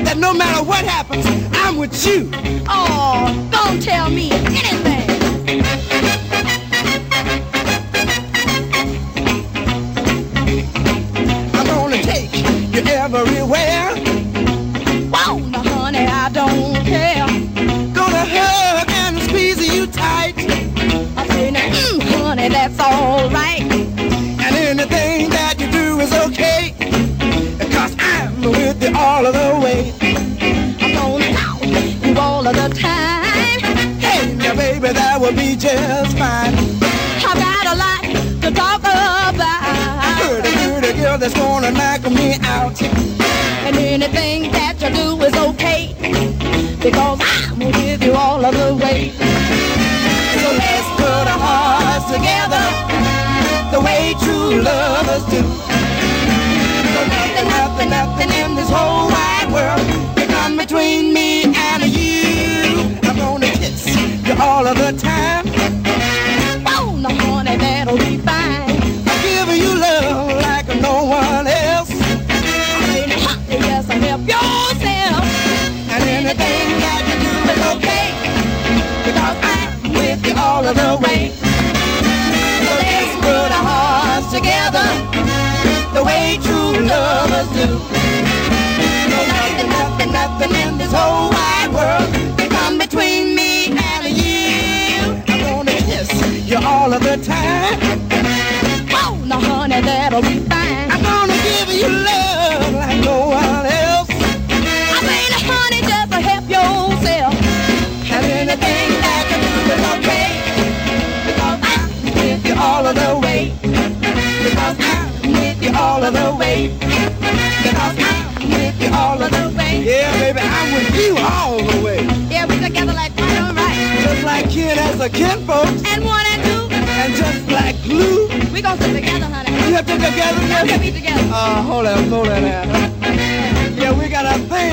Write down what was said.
that no matter what happens, I'm with you. Oh, don't tell me anything. I'm gonna take you everywhere. Whoa, now honey, I don't care. Gonna hug and squeeze you tight. I say, now, honey, that's all right. And anything that you do is okay, 'cause I'm with you all of the way. I'm gonna talk you all of the time. Hey, now baby, that will be just fine. I got a lot to talk about. Pretty girl that's gonna knock me out. And anything that you do is okay, because I'm with you all of the way. So let's put our hearts together the way true lovers do. So nothing in this whole wide world can come between me and you. I'm gonna kiss you all of the time. Oh, no, honey, that'll be fine. I'll give you love like no one else. Honey, yes, I help yourself. And anything that you do is okay, because I'm with you all of the way. So let's put our hearts together the way true lovers do. No, nothing in this whole wide world can come between me and you. I'm gonna kiss you all of the time. Oh, no, honey, that'll be fine. I'm gonna give you love like no one else. I mean, honey, just help yourself. And anything that you do is okay, because I'm with you all of the way. Because I'm with you all of the way. Because I'm with you all of the way. Yeah, baby, I'm with you all the way. Yeah, we together like right on right. Just like kin as a kin, folks. And one and two. And just like glue. We gonna stick together, honey. You have to together, Yeah, we'll be together. hold on now. Yeah, we got a thing